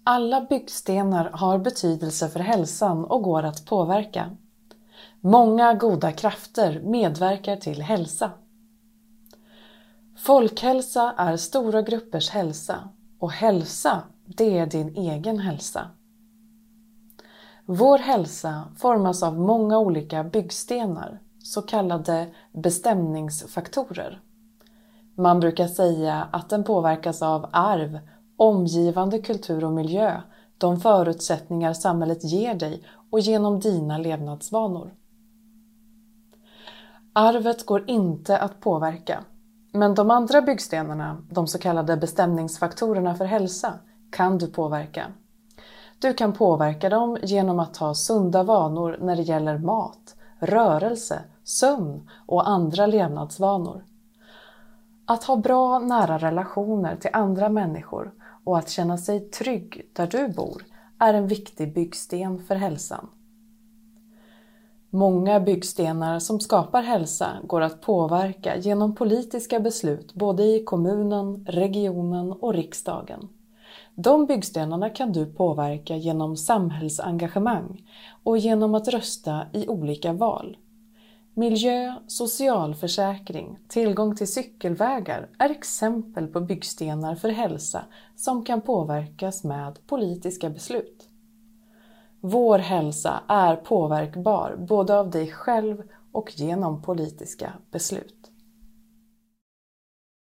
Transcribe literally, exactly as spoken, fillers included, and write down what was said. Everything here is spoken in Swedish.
Alla byggstenar har betydelse för hälsan och går att påverka. Många goda krafter medverkar till hälsa. Folkhälsa är stora gruppers hälsa och hälsa, det är din egen hälsa. Vår hälsa formas av många olika byggstenar, så kallade bestämningsfaktorer. Man brukar säga att den påverkas av arv, omgivande kultur och miljö, de förutsättningar samhället ger dig och genom dina levnadsvanor. Arvet går inte att påverka, men de andra byggstenarna, de så kallade bestämningsfaktorerna för hälsa, kan du påverka. Du kan påverka dem genom att ha sunda vanor när det gäller mat, rörelse, sömn och andra levnadsvanor. Att ha bra nära relationer till andra människor och att känna sig trygg där du bor är en viktig byggsten för hälsan. Många byggstenar som skapar hälsa går att påverka genom politiska beslut både i kommunen, regionen och riksdagen. De byggstenarna kan du påverka genom samhällsengagemang och genom att rösta i olika val. Miljö, socialförsäkring, tillgång till cykelvägar är exempel på byggstenar för hälsa som kan påverkas med politiska beslut. Vår hälsa är påverkbar både av dig själv och genom politiska beslut.